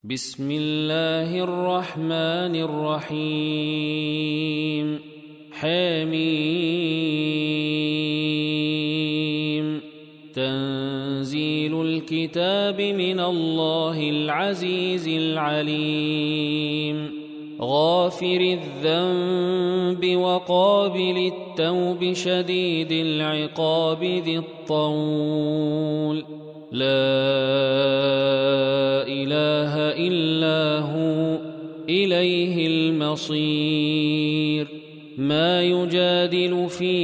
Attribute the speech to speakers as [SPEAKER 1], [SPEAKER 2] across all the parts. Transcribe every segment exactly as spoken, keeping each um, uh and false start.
[SPEAKER 1] بسم الله الرحمن الرحيم حميم تنزيل الكتاب من الله العزيز العليم غافر الذنب وقابل التوب شديد العقاب ذي الطول لا إله إلا هو إليه المصير ما يجادل في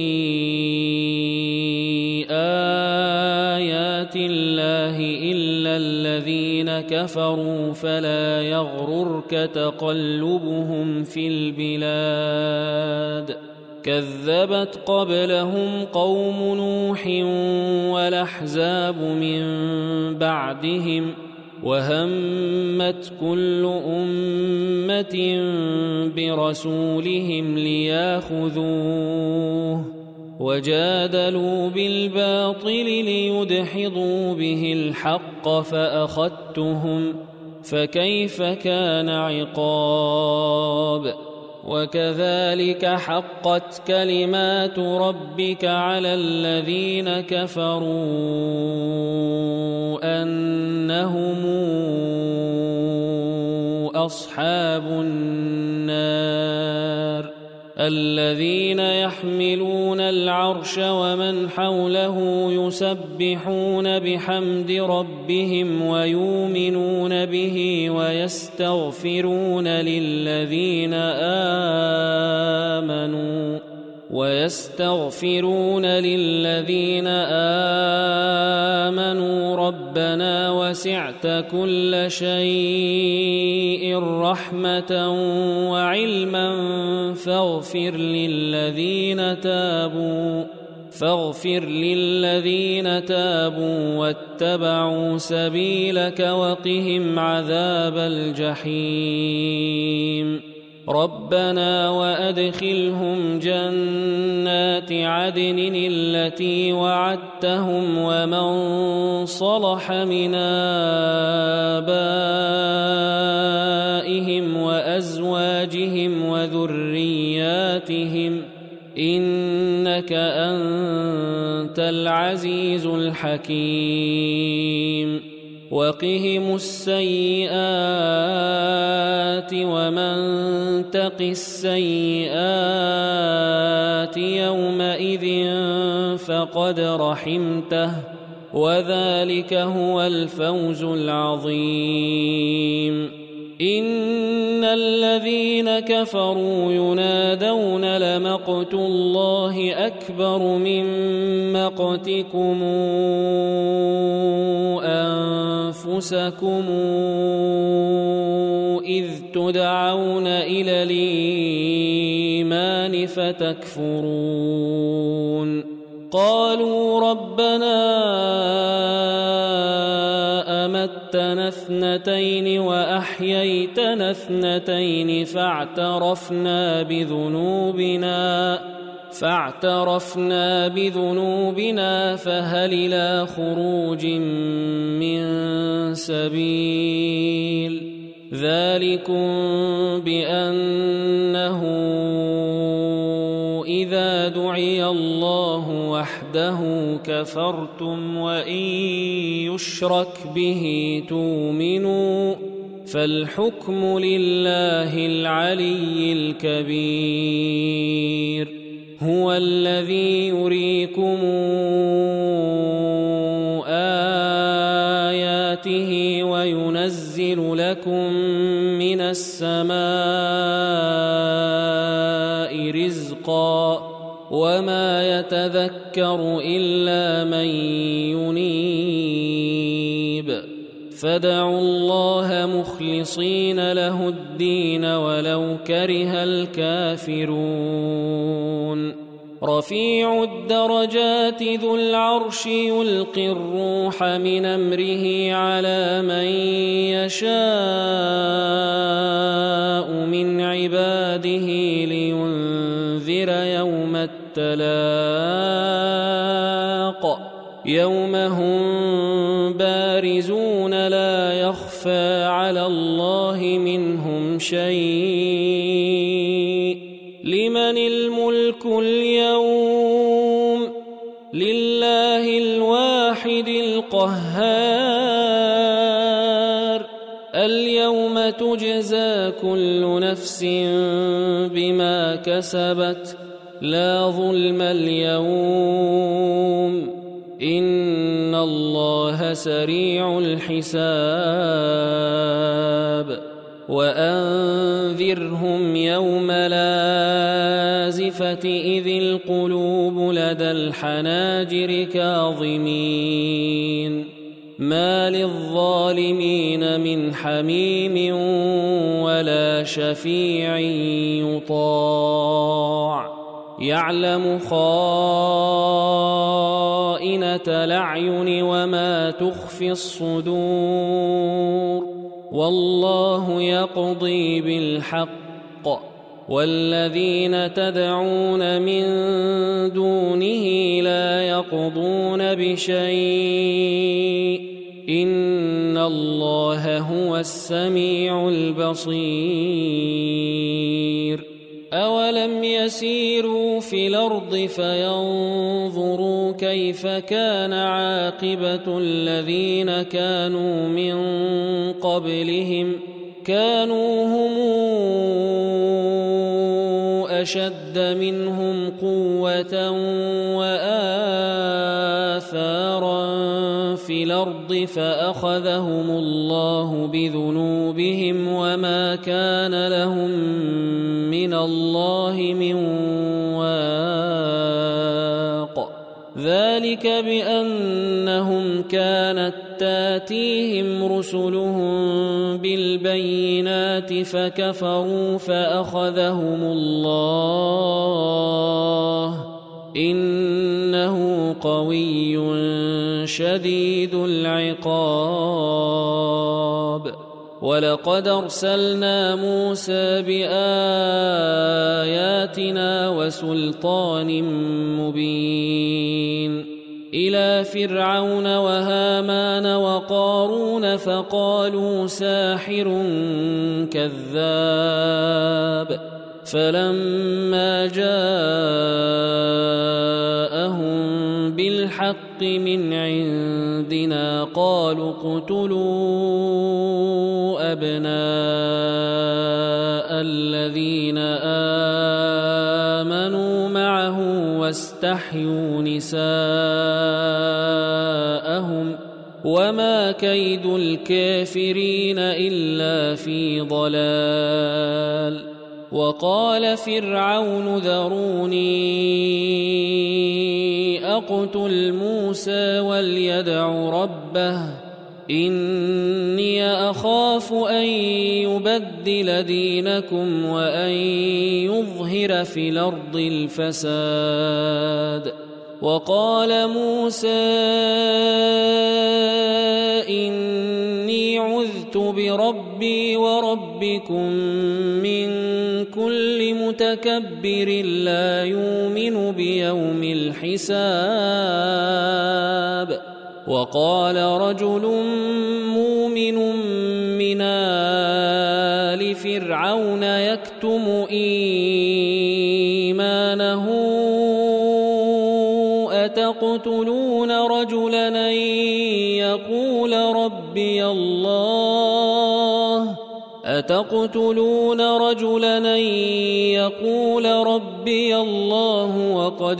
[SPEAKER 1] آيات الله إلا الذين كفروا فلا يغررك تقلبهم في البلاد كذبت قبلهم قوم نوح والأحزاب من بعدهم وهمت كل أمة برسولهم لياخذوه وجادلوا بالباطل ليدحضوا به الحق فأخذتهم فكيف كان عقاب وكذلك حقت كلمات ربك على الذين كفروا أنهم أصحاب النار الذين يحملون العرش ومن حوله يسبحون بحمد ربهم ويؤمنون به ويستغفرون للذين آمنوا ويستغفرون للذين آمنوا ربنا وسعت كل شيء رحمة وعلما فاغفر للذين تابوا فاغفر للذين تابوا واتبعوا سبيلك وقهم عذاب الجحيم ربنا وأدخلهم جنات عدن التي وعدتهم ومن صلح من آبائهم وأزواجهم وذرياتهم إنك أنت العزيز الحكيم وقهم السيئات ومن تق السيئات يومئذ فقد رحمته وذلك هو الفوز العظيم إن الذين كفروا ينادون لمقت الله أكبر من مقتكم أنفسكم إذ تدعون إلى الإيمان فتكفرون قالوا ربنا أمتنا اثنتين وأحييتنا اثنتين فاعترفنا بذنوبنا فاعترفنا بذنوبنا فهل إلى خروج من سبيل ذلكم بأنه إذا دعي الله وحده كفرتم وإن يشرك به تؤمنوا فالحكم لله العلي الكبير هو الذي يريكم آياته وينزل لكم من السماء رزقا وما يتذكر إلا من ينيب فادعوا الله مخلصين له الدين ولو كره الكافرون رفيع الدرجات ذو العرش يلقي الروح من أمره على من يشاء من عباده لينذر يوم التلاق يوم هم بارزون لا يخفى على الله منهم شيء. لمن الملك اليوم؟ لله الواحد القهار. اليوم تجزى كل نفس بما كسبت لا ظلم اليوم إن الله سريع الحساب. وأنذرهم يوم الآزفة إذ القلوب لدى الحناجر كاظمين ما للظالمين من حميم ولا شفيع يطاع يعلم خائنة الأعين وما تخفي الصدور والله يقضي بالحق والذين تدعون من دونه لا يقضون بشيء إن الله هو السميع البصير. أولم يسيروا في الأرض فينظروا كيف كان عاقبة الذين كانوا من قبلهم كانوا هم أشد منهم قوة وآثارا في الأرض فأخذهم الله بذنوبهم وما كان لهم من الله من واق. ذلك بأنهم كانت تاتيهم رسلهم بالبينات فكفروا فأخذهم الله إنه قوي شديد العقاب. ولقد أرسلنا موسى بآياتنا وسلطان مبين إلى فرعون وهامان وقارون فقالوا ساحر كذاب. فلما جاءهم بالحق من عندنا قالوا اقتلوا أبناء الذين آمنوا معه واستحيوا نساءهم وما كيد الكافرين إلا في ضلال. وقال فرعون ذروني أقتل موسى وليدع ربه إني أخاف أن يبدل دينكم وأن يظهر في الأرض الفساد. وقال موسى إني عذت بربي وربكم من كل متكبر لا يؤمن بيوم الحساب. وقال رجل مؤمن من آل فرعون يكتم إيمانه أتقتلون رجلا أن يقول ربي الله أتقتلون رجلا أن يقول ربي الله وقد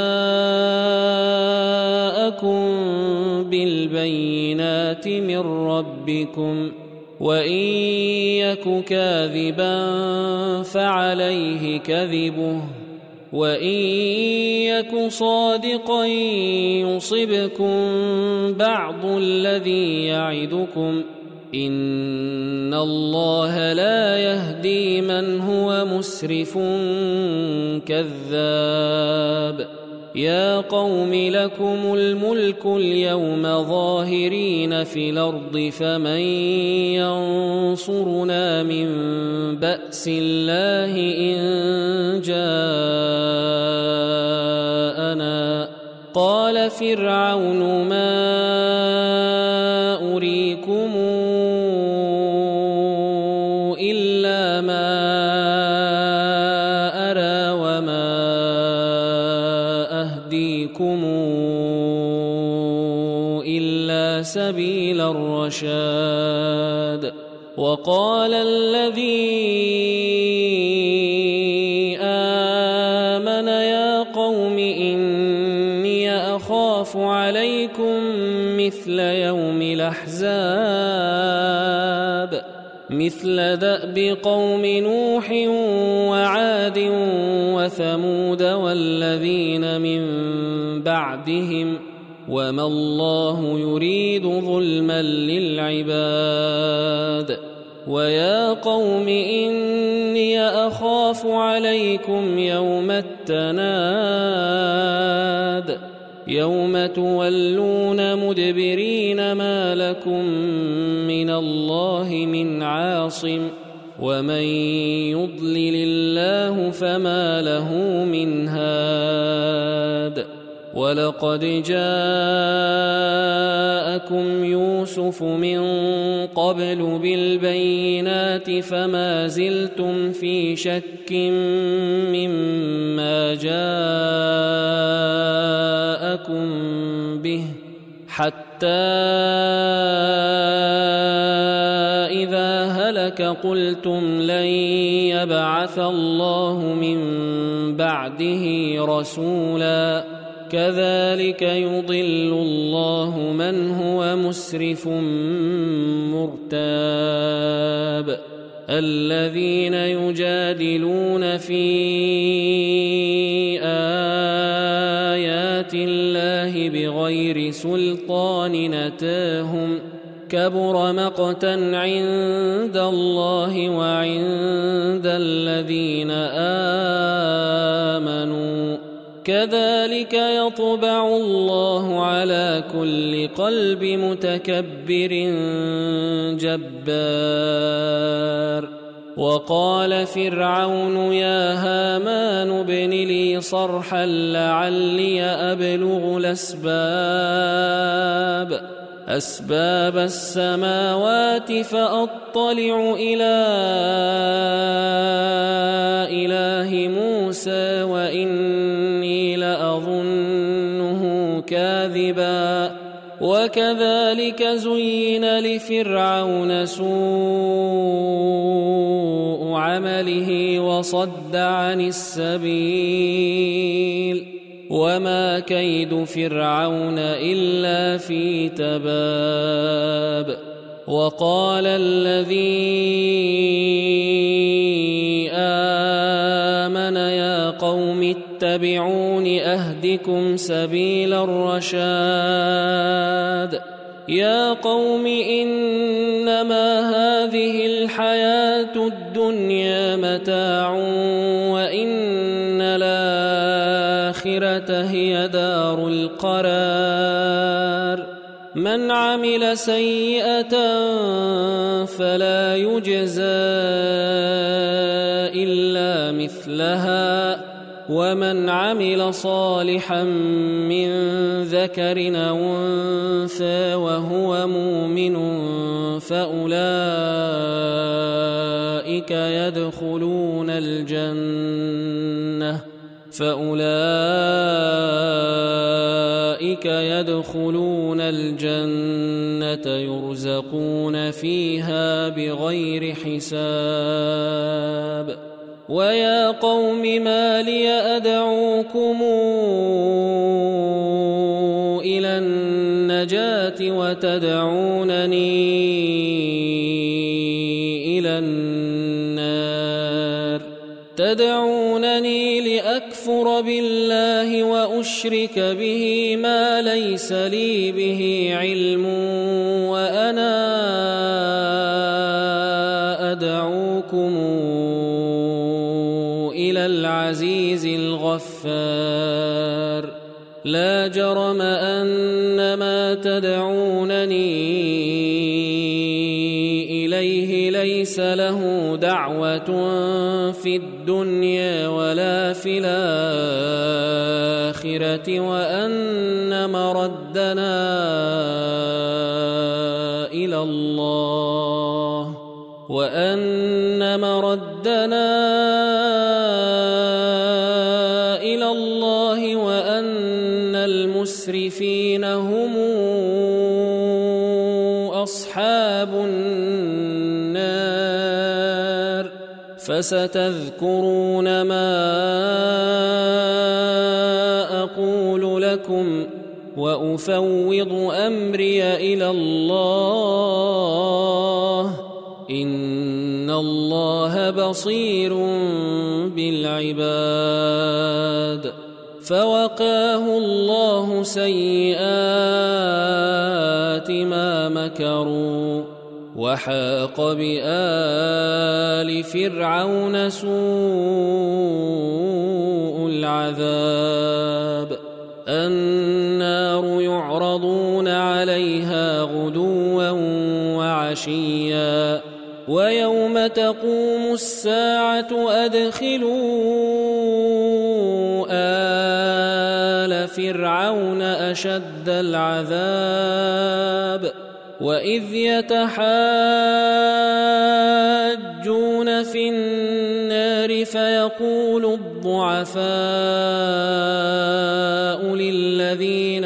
[SPEAKER 1] جاءكم بالبينات من ربكم وإن يك كاذبا فعليه كذبه وإن يك صادقا يصبكم بعض الذي يعدكم إن الله لا يهدي من هو مسرف كذاب. يا قوم لكم الملك اليوم ظاهرين في الأرض فمن ينصرنا من بأس الله إن جاءنا. قال فرعون ما أريكم سبيل الرشاد. وقال الذي آمن يا قوم إني أخاف عليكم مثل يوم الأحزاب مثل دأب قوم نوح وعاد وثمود والذين من بعدهم وما الله يريد ظلما للعباد. ويا قوم إني أخاف عليكم يوم التناد يوم تولون مدبرين ما لكم من الله من عاصم ومن يضلل الله فما له من هاد. ولقد جاءكم يوسف من قبل بالبينات فما زلتم في شك مما جاءكم به حتى إذا هلك قلتم لن يبعث الله من بعده رسولا كذلك يضل الله من هو مسرف مرتاب. الذين يجادلون في آيات الله بغير سلطان أتاهم كبر مقتا عند الله وعند الذين آمنوا كذلك يطبع الله على كل قلب متكبر جبار. وقال فرعون يا هامان ابن لي صرحا لعلي أبلغ الأسباب أسباب السماوات فأطلع إلى إله موسى وإني لأظنه كاذبا. وكذلك زين لفرعون سوء عمله وصد عن السبيل وما كيد فرعون إلا في تباب. وقال الذي آمن يا قوم اتبعون أهدكم سبيل الرشاد. يا قوم إنما هذه الحياة الدنيا متاع وإن الآخرة هي دار القرار. من عمل سيئة فلا يجزى إلا مثلها ومن عمل صالحا من ذكر أو أنثى وهو مؤمن فأولئك يدخلون الجنة فأولئك يدخلون الجنة يرزقون فيها بغير حساب. ويا قوم ما لي أدعوكم إلى النجاة وتدعونني إلى النار تدعونني لأكفر بالله وأشرك به ما ليس لي به علم وأنا أدعوكم إلى العزيز الغفار. لا جرم أن ما تدعونني إليه ليس له دعوة في الدنيا ولا في الآخرة وأن مردنا إلى الله وأن مردنا إلى الله وأن المسرفين هم النار فستذكرون ما أقول لكم وأفوض أمري إلى الله إن الله بصير بالعباد. فوقاه الله سيئات ما مكروا وحاق بآل فرعون سوء العذاب. النار يعرضون عليها غدوا وعشيا ويوم تقوم الساعة أدخلوا آل فرعون أشد العذاب وإذ يتحاجون في النار فيقول الضعفاء للذين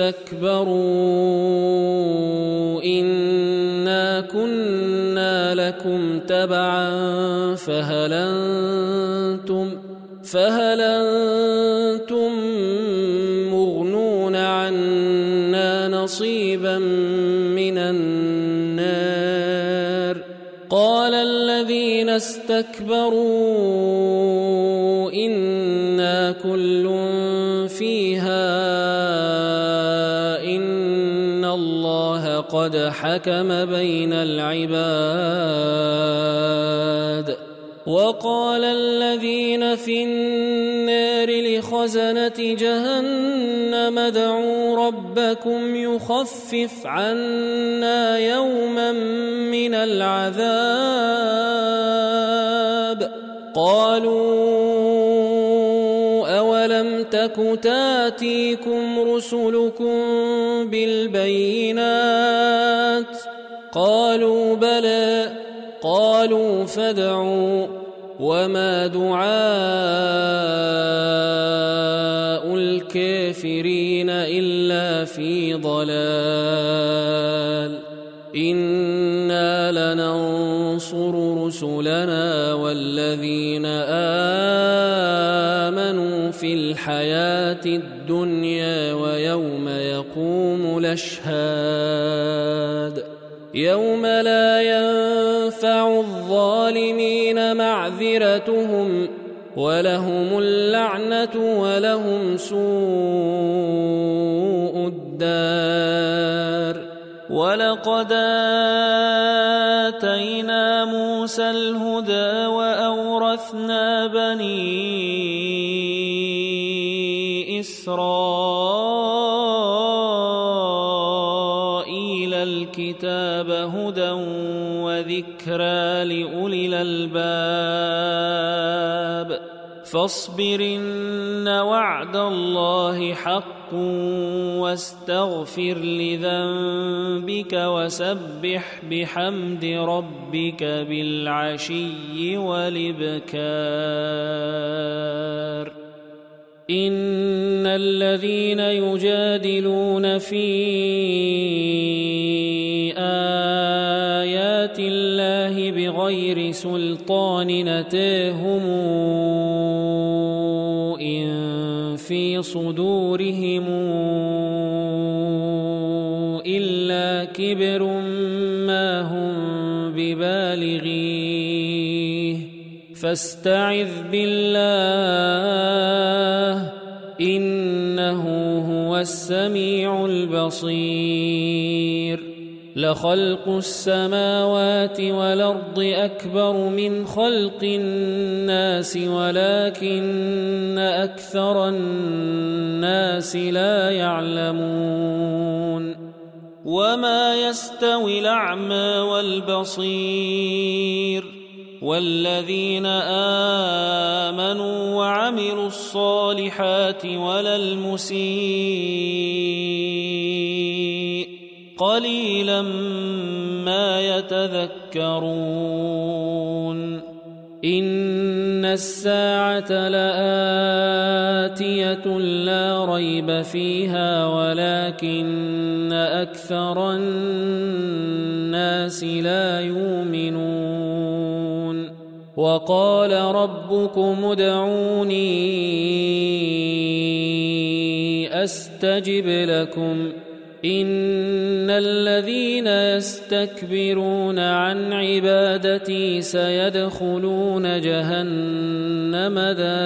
[SPEAKER 1] استكبروا إنا كنا لكم تبعا فهل أنتم, فهل أنتم مغنون عنا نصيبا من النار. قال الذين استكبروا إنا كل فيها إن الله قد حكم بين العباد. وقال الذين في النار لخزنة جهنم ادعوا ربكم يخفف عنا يوما من العذاب. قالوا أولم تك تاتيكم رسلكم بالبينات قالوا بلى قالوا فادعوا وما دعاء الكافرين إلا في ضلال. إنا لننصر رسلنا والذين آمنوا في الحياة الدنيا ويوم يقوم الأشهاد يوم لا ينفع الظالمين معذرتهم ولهم اللعنة ولهم سوء الدار. ولقد آتينا موسى الهدى وأورثنا بني إسرائيل الكتاب هدى وذكرى لأولي الألباب. فاصبر إن وعد الله حق واستغفر لذنبك وسبح بحمد ربك بالعشي والإبكار. إن الذين يجادلون في آيات الله بغير سلطان أتاهم إن في صدورهم إلا كبر ما هم ببالغيه فاستعذ بالله إنه هو السميع البصير. لخلق السماوات والأرض أكبر من خلق الناس ولكن أكثر الناس لا يعلمون. وما يستوي الأعمى والبصير والذين آمنوا وعملوا الصالحات ولا المسيء قليلا ما يتذكرون. إن الساعة لآتية لا ريب فيها ولكن أكثر الناس الناس لا يؤمنون وقال ربكم ادعوني أستجب لكم إن الذين يستكبرون عن عبادتي سيدخلون جهنم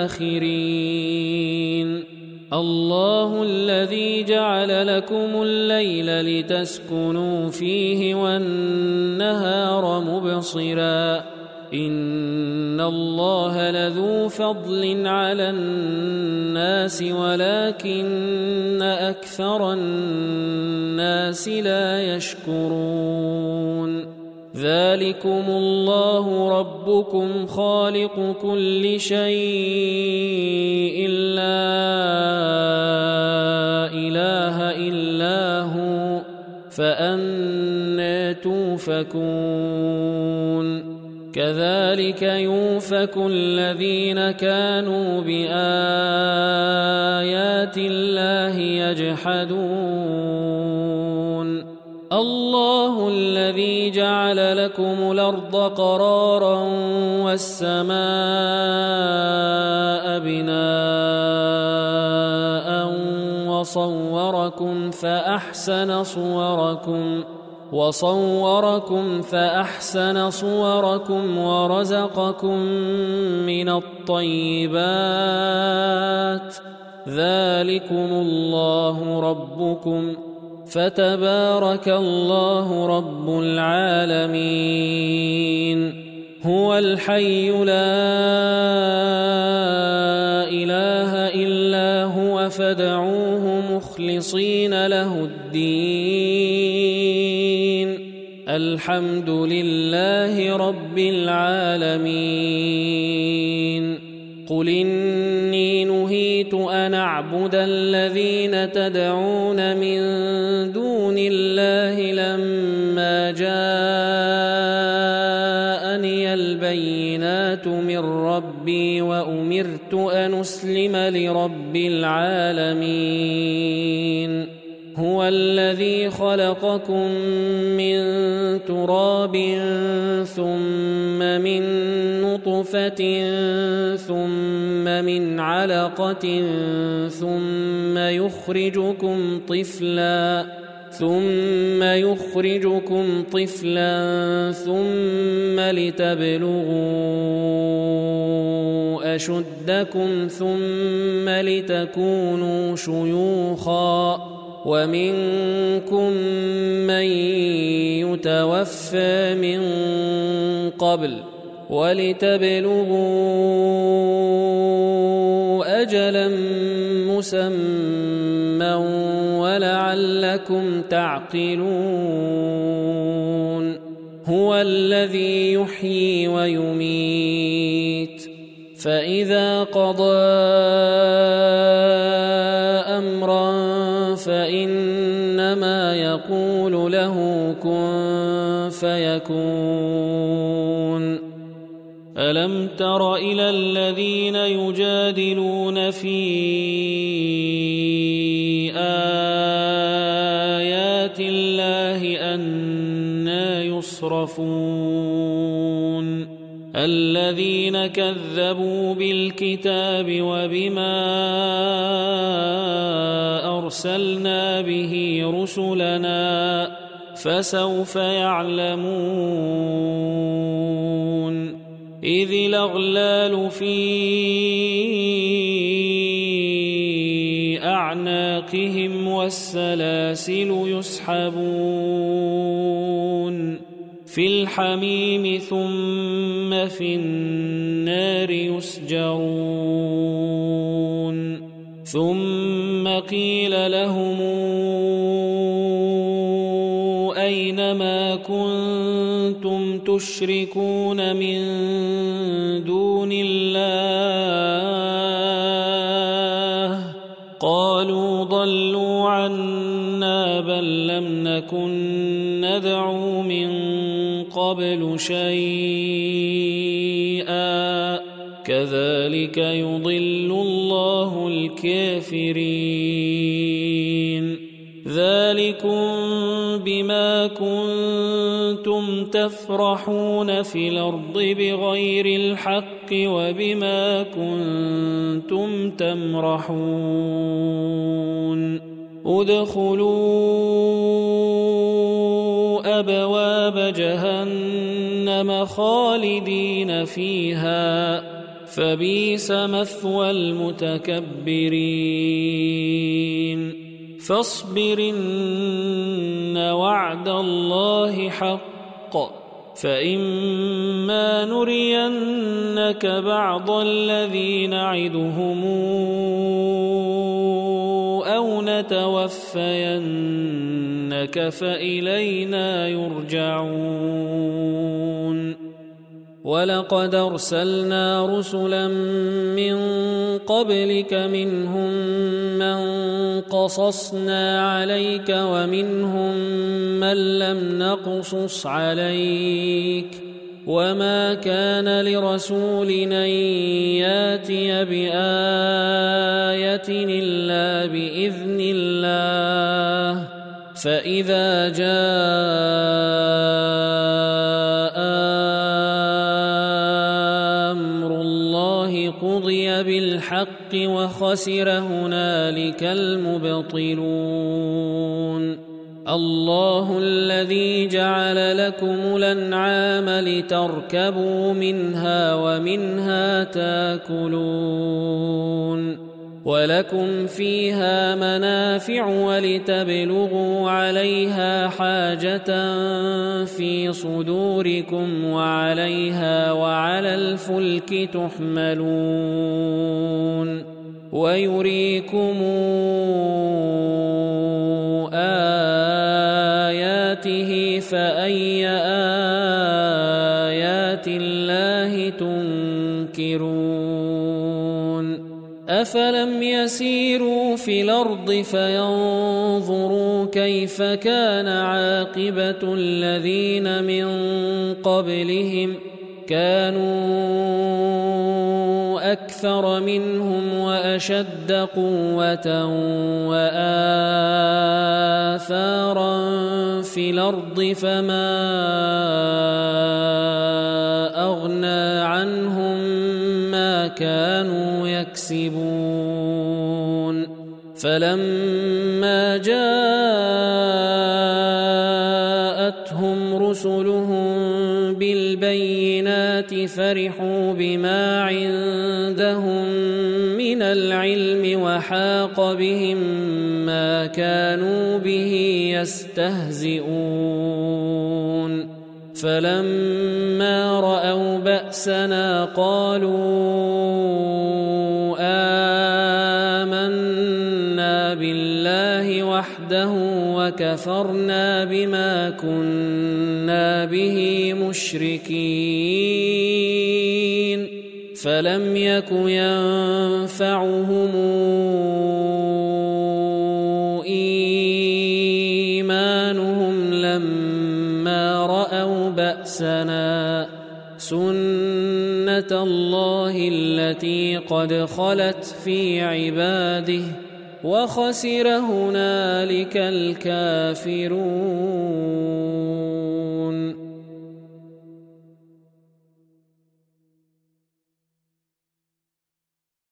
[SPEAKER 1] داخرين الله الذي جعل لكم الليل لتسكنوا فيه والنهار مبصرا إن الله لذو فضل على الناس ولكن أكثر الناس لا يشكرون ذلكم الله ربكم خالق كل شيء لا إله إلا هو فأنى توفكون كذلك يؤفك الذين كانوا بآيات الله يجحدون الله الذي جعل لكم الأرض قرارا والسماء بناء وصوركم فأحسن صوركم وصوركم فأحسن صوركم ورزقكم من الطيبات ذلكم الله ربكم فتبارك الله رب العالمين هو الحي لا إله إلا هو فادعوه مخلصين له الدين الحمد لله رب العالمين قل إني نهيت أن أعبد الذين تدعون من دون الله لما جاءني البينات من ربي وأمرت أن أسلم لرب العالمين هو الذي خلقكم من تراب ثم من نطفة ثم من علقة ثم يخرجكم طفلا ثم يخرجكم طفلا ثم لتبلغوا أشدكم ثم لتكونوا شيوخا ومنكم من يتوفى من قبل ولتبلغوا أجلا مسمى ولعلكم تعقلون هو الذي يحيي ويميت فإذا قضى أمرا فإنما يقول له كن فيكون ألم تر إلى الذين يجادلون في آيات الله أنى يصرفون الذين كذبوا بالكتاب وبما أرسلنا به رسلنا فسوف يعلمون إذ الأغلال في أعناقهم والسلاسل يسحبون في الحميم ثم في النار يسجرون ثم قيل لهم أين ما كنتم تشركون من دون الله قالوا ضلوا عنا بل لم نكن ندعو من قبل شيئا كذلك يضل الله الكافرين ذلكم بما كنتم تفرحون في الأرض بغير الحق وبما كنتم تمرحون ادخلوا أبواب جهنم خالدين فيها فبئس مثوى المتكبرين فاصبر إن وعد الله حق فإما نرينك بعض الذي نعدهم أو نتوفينك فإلينا يرجعون ولقد أرسلنا رسلا من قبلك منهم من قصصنا عليك ومنهم من لم نقصص عليك وما كان لرسول أن ياتي بآية إلا بإذن الله فإذا جاء أمر الله قضي بالحق وخسر هنالك المبطلون الله الذي جعل لكم الأنعام لتركبوا منها ومنها تاكلون ولكم فيها منافع ولتبلغوا عليها حاجة في صدوركم وعليها وعلى الفلك تحملون ويريكم آياته فأي آيات الله تنكرون أفلم يسيروا في الأرض فينظروا كيف كان عاقبة الذين من قبلهم كانوا أكثر منهم وأشد قوة وآثارا في الأرض فما أغنى عنهم ما كانوا يكسبون فلما جاءتهم رسلهم بالبينات فرحوا بما عندهم من العلم وحاق بهم ما كانوا به يستهزئون فلما رأوا بأسنا قالوا آمنا بالله وحده وكفرنا بما كنا به مشركين فلم يك ينفعهم إيمانهم لما رأوا بأسنا سنة الله التي قد خلت في عباده وخسر هنالك الكافرون.